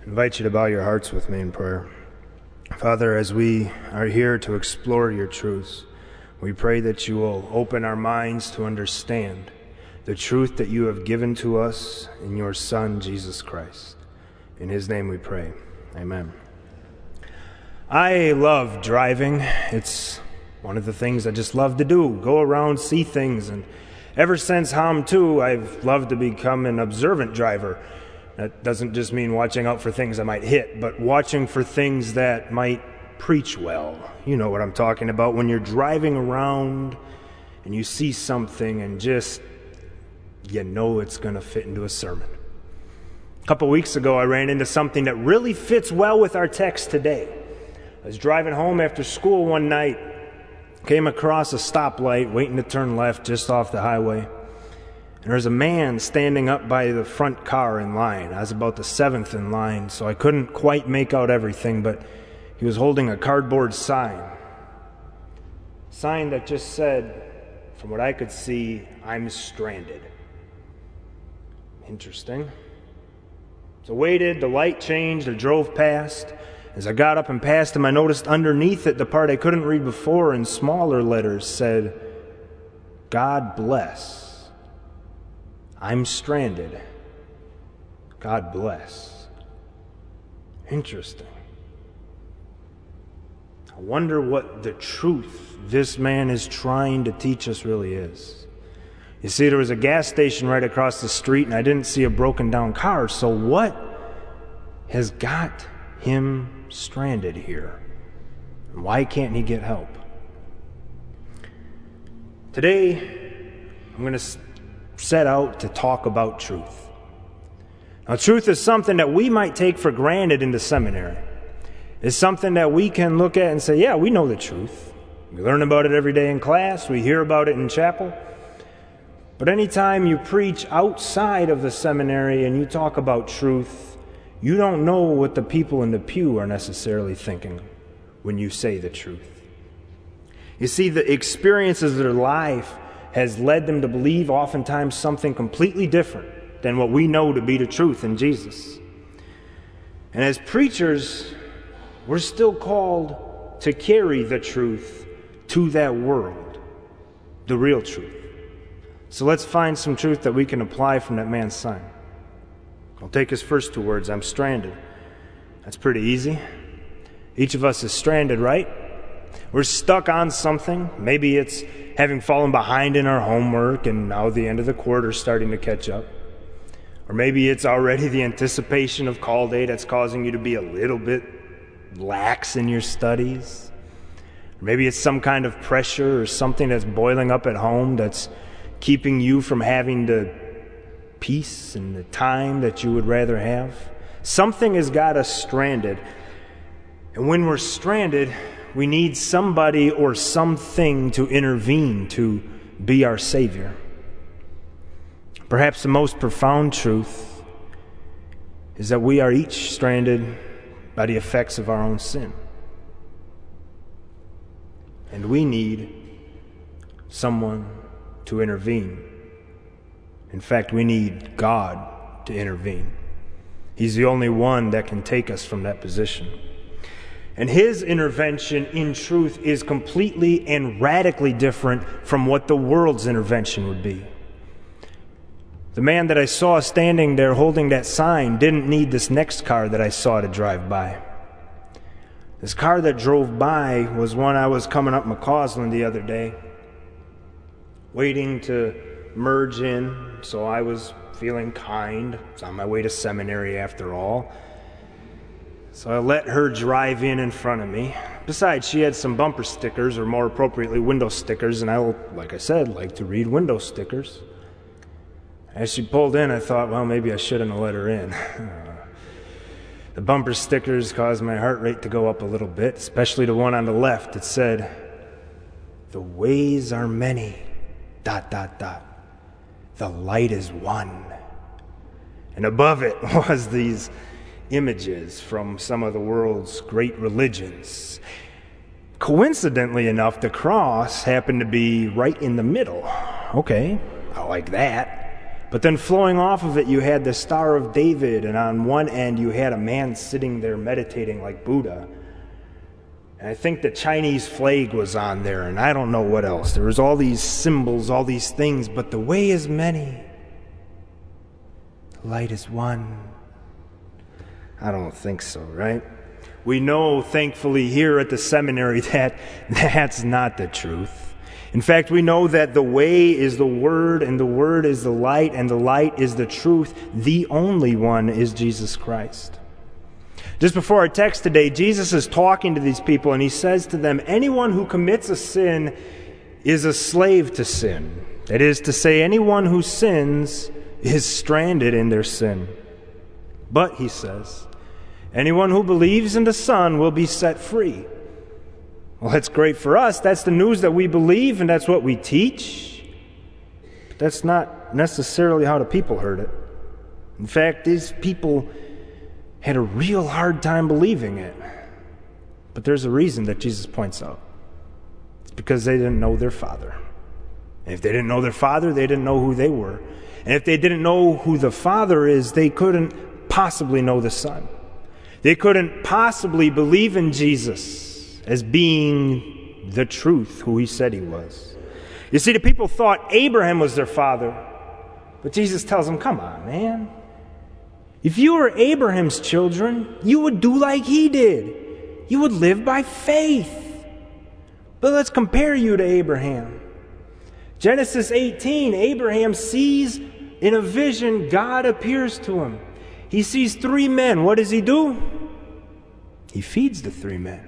I invite you to bow your hearts with me in prayer. Father, as we are here to explore your truths, we pray that you will open our minds to understand the truth that you have given to us in your Son, Jesus Christ. In his name we pray. Amen. I love driving. It's one of the things I just love to do, go around, see things. And ever since Ham 2, I've loved to become an observant driver. That doesn't just mean watching out for things I might hit, but watching for things that might preach well. You know what I'm talking about, when you're driving around and you see something and just, you know it's going to fit into a sermon. A couple weeks ago, I ran into something that really fits well with our text today. I was driving home after school one night, came across a stoplight, waiting to turn left just off the highway. And there's a man standing up by the front car in line. I was about the 7th in line, so I couldn't quite make out everything, but he was holding a cardboard sign. Sign that just said, from what I could see, "I'm stranded." Interesting. So I waited, the light changed, I drove past. As I got up and passed him, I noticed underneath it the part I couldn't read before in smaller letters said, "God bless. I'm stranded. God bless." Interesting. I wonder what the truth this man is trying to teach us really is. You see, there was a gas station right across the street, and I didn't see a broken down car. So what has got him stranded here? And why can't he get help? Today, I'm going to set out to talk about truth. Now, truth is something that we might take for granted in the seminary. It's something that we can look at and say, yeah, we know the truth. We learn about it every day in class. We hear about it in chapel. But anytime you preach outside of the seminary and you talk about truth, you don't know what the people in the pew are necessarily thinking when you say the truth. You see, the experiences of their life has led them to believe oftentimes something completely different than what we know to be the truth in Jesus. And as preachers, we're still called to carry the truth to that world, the real truth. So let's find some truth that we can apply from that man's sign. I'll take his first two words, "I'm stranded." That's pretty easy. Each of us is stranded, right? We're stuck on something. Maybe it's having fallen behind in our homework and now the end of the quarter is starting to catch up. Or maybe it's already the anticipation of call day that's causing you to be a little bit lax in your studies. Or maybe it's some kind of pressure or something that's boiling up at home that's keeping you from having the peace and the time that you would rather have. Something has got us stranded. And when we're stranded, we need somebody or something to intervene, to be our Savior. Perhaps the most profound truth is that we are each stranded by the effects of our own sin. And we need someone to intervene. In fact, we need God to intervene. He's the only one that can take us from that position. And his intervention in truth is completely and radically different from what the world's intervention would be. The man that I saw standing there holding that sign didn't need this next car that I saw to drive by. This car that drove by was one I was coming up McCausland the other day, waiting to merge in, so I was feeling kind. I was on my way to seminary after all. So I let her drive in front of me. Besides, she had some bumper stickers, or more appropriately, window stickers, and I, like I said, like to read window stickers. As she pulled in, I thought, well, maybe I shouldn't have let her in. The bumper stickers caused my heart rate to go up a little bit, especially the one on the left. It said, "The ways are many, ... The light is one." And above it was these images from some of the world's great religions. Coincidentally enough, the cross happened to be right in the middle. Okay, I like that. But then flowing off of it, you had the Star of David, and on one end you had a man sitting there meditating like Buddha. And I think the Chinese flag was on there, and I don't know what else. There was all these symbols, all these things, but the way is many. The light is one. I don't think so, right? We know, thankfully, here at the seminary that that's not the truth. In fact, we know that the way is the Word, and the Word is the light, and the light is the truth. The only one is Jesus Christ. Just before our text today, Jesus is talking to these people, and he says to them, anyone who commits a sin is a slave to sin. That is to say, anyone who sins is stranded in their sin. But, he says, anyone who believes in the Son will be set free. Well, that's great for us. That's the news that we believe, and that's what we teach. But that's not necessarily how the people heard it. In fact, these people had a real hard time believing it. But there's a reason that Jesus points out. It's because they didn't know their Father. And if they didn't know their Father, they didn't know who they were. And if they didn't know who the Father is, they couldn't possibly know the Son. They couldn't possibly believe in Jesus as being the truth, who he said he was. You see, the people thought Abraham was their father, but Jesus tells them, come on, man. If you were Abraham's children, you would do like he did. You would live by faith. But let's compare you to Abraham. Genesis 18, Abraham sees in a vision, God appears to him. He sees 3 men. What does he do? He feeds the 3 men.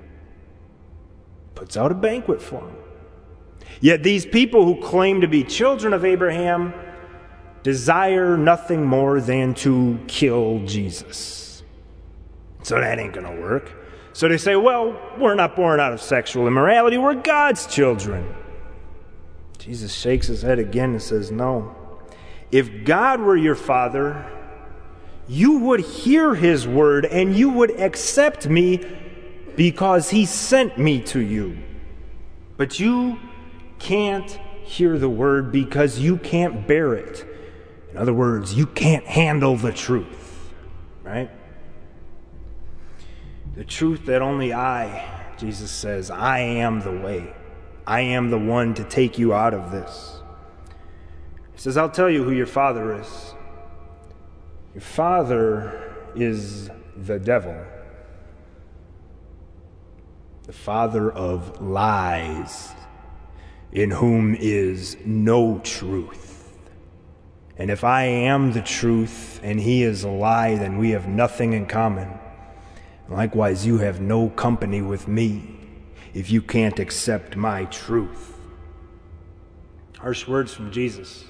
Puts out a banquet for them. Yet these people who claim to be children of Abraham desire nothing more than to kill Jesus. So that ain't going to work. So they say, well, we're not born out of sexual immorality. We're God's children. Jesus shakes his head again and says, no. If God were your father, you would hear his word and you would accept me because he sent me to you. But you can't hear the word because you can't bear it. In other words, you can't handle the truth. Right? The truth that only I, Jesus says, I am the way. I am the one to take you out of this. He says, I'll tell you who your father is. Your father is the devil. The father of lies, in whom is no truth. And if I am the truth and he is a lie, then we have nothing in common. Likewise, you have no company with me if you can't accept my truth. Harsh words from Jesus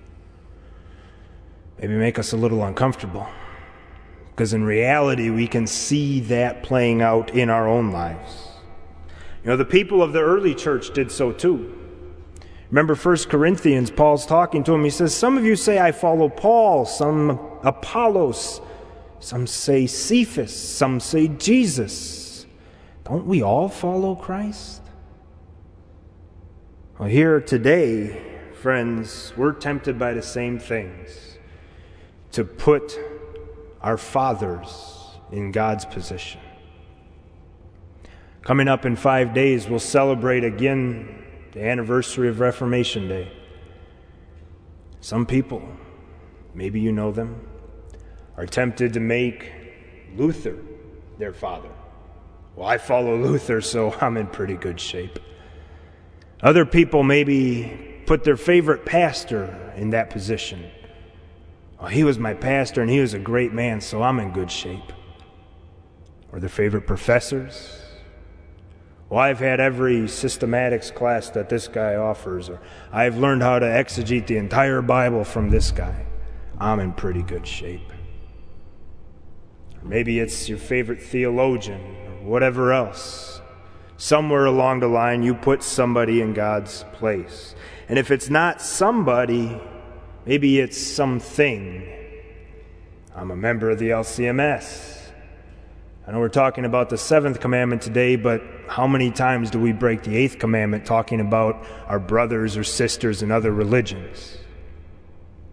maybe make us a little uncomfortable, because in reality we can see that playing out in our own lives. You know, the people of the early church did so too. Remember 1 Corinthians, Paul's talking to him. He says, some of you say I follow Paul, some Apollos, some say Cephas, some say Jesus. Don't we all follow Christ? Well, here today, friends, we're tempted by the same things, to put our fathers in God's position. Coming up in 5 days, we'll celebrate again the anniversary of Reformation Day. Some people, maybe you know them, are tempted to make Luther their father. Well, I follow Luther, so I'm in pretty good shape. Other people maybe put their favorite pastor in that position. Well, he was my pastor and he was a great man, so I'm in good shape. Or their favorite professors. Well, I've had every systematics class that this guy offers, or I've learned how to exegete the entire Bible from this guy. I'm in pretty good shape. Or maybe it's your favorite theologian, or whatever else. Somewhere along the line, you put somebody in God's place. And if it's not somebody, maybe it's something. I'm a member of the LCMS. I know we're talking about the 7th commandment today, but how many times do we break the 8th commandment talking about our brothers or sisters in other religions?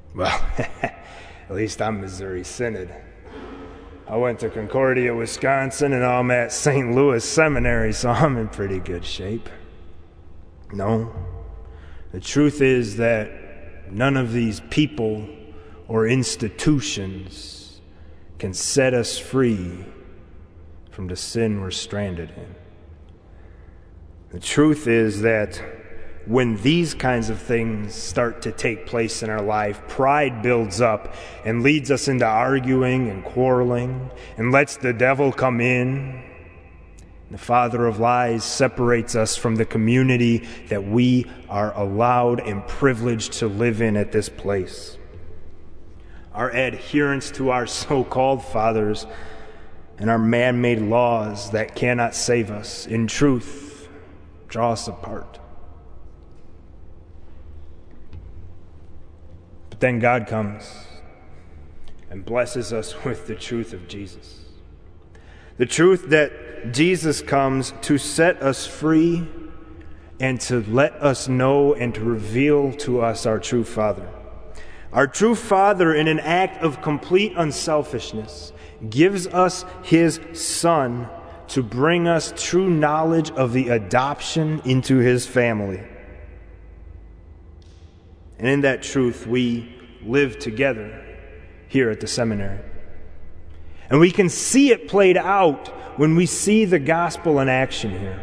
Well, at least I'm Missouri Synod. I went to Concordia, Wisconsin, and I'm at St. Louis Seminary, so I'm in pretty good shape. No, the truth is that none of these people or institutions can set us free from the sin we're stranded in. The truth is that when these kinds of things start to take place in our life, pride builds up and leads us into arguing and quarreling and lets the devil come in. The father of lies separates us from the community that we are allowed and privileged to live in at this place. Our adherence to our so-called fathers and our man-made laws that cannot save us, in truth, draw us apart. But then God comes and blesses us with the truth of Jesus. The truth that Jesus comes to set us free and to let us know and to reveal to us our true Father. Our true Father, in an act of complete unselfishness, gives us His Son to bring us true knowledge of the adoption into His family. And in that truth, we live together here at the seminary. And we can see it played out when we see the gospel in action here.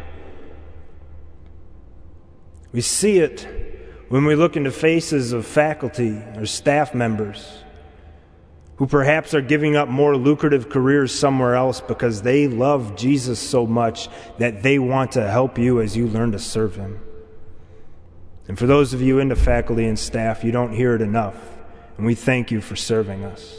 We see it when we look into faces of faculty or staff members who perhaps are giving up more lucrative careers somewhere else because they love Jesus so much that they want to help you as you learn to serve Him. And for those of you into faculty and staff, you don't hear it enough, and we thank you for serving us.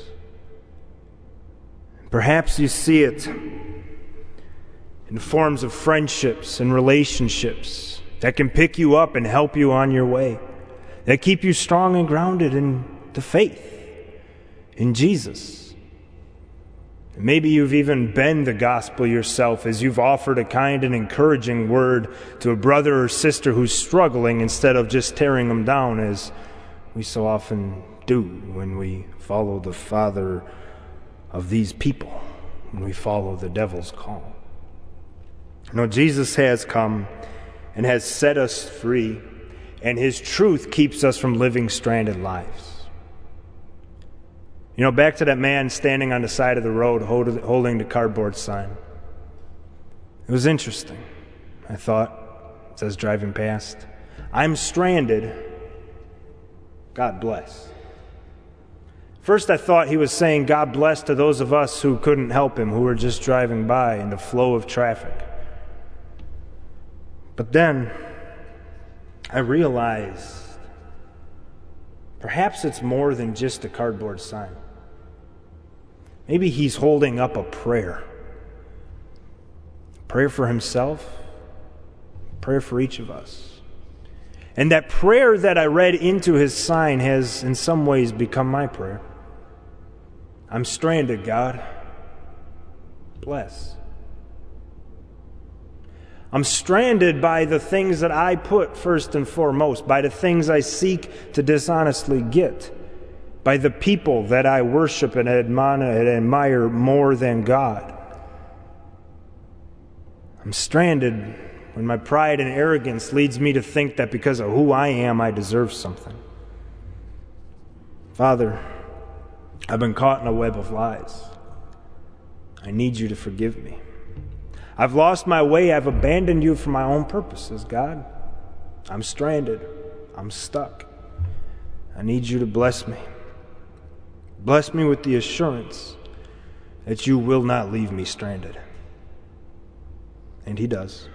Perhaps you see it in forms of friendships and relationships that can pick you up and help you on your way, that keep you strong and grounded in the faith in Jesus. Maybe you've even been the gospel yourself as you've offered a kind and encouraging word to a brother or sister who's struggling instead of just tearing them down, as we so often do when we follow the father of these people, when we follow the devil's call. No, Jesus has come and has set us free, and His truth keeps us from living stranded lives. You know, back to that man standing on the side of the road holding the cardboard sign. It was interesting, I thought, as I was driving past. I'm stranded. God bless. First, I thought he was saying God bless to those of us who couldn't help him, who were just driving by in the flow of traffic. But then I realized perhaps it's more than just a cardboard sign. Maybe he's holding up a prayer. Prayer for himself, prayer for each of us. And that prayer that I read into his sign has in some ways become my prayer. I'm stranded, God. Bless. I'm stranded by the things that I put first and foremost, by the things I seek to dishonestly get, by the people that I worship and admire more than God. I'm stranded when my pride and arrogance leads me to think that because of who I am, I deserve something. Father, I've been caught in a web of lies. I need you to forgive me. I've lost my way. I've abandoned you for my own purposes, God. I'm stranded. I'm stuck. I need you to bless me. Bless me with the assurance that you will not leave me stranded. And He does.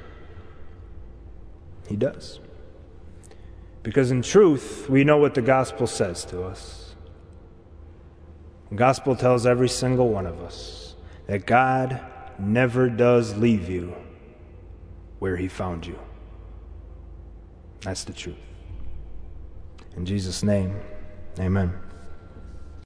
He does. Because in truth, we know what the gospel says to us. The gospel tells every single one of us that God never does leave you where He found you. That's the truth. In Jesus' name, amen.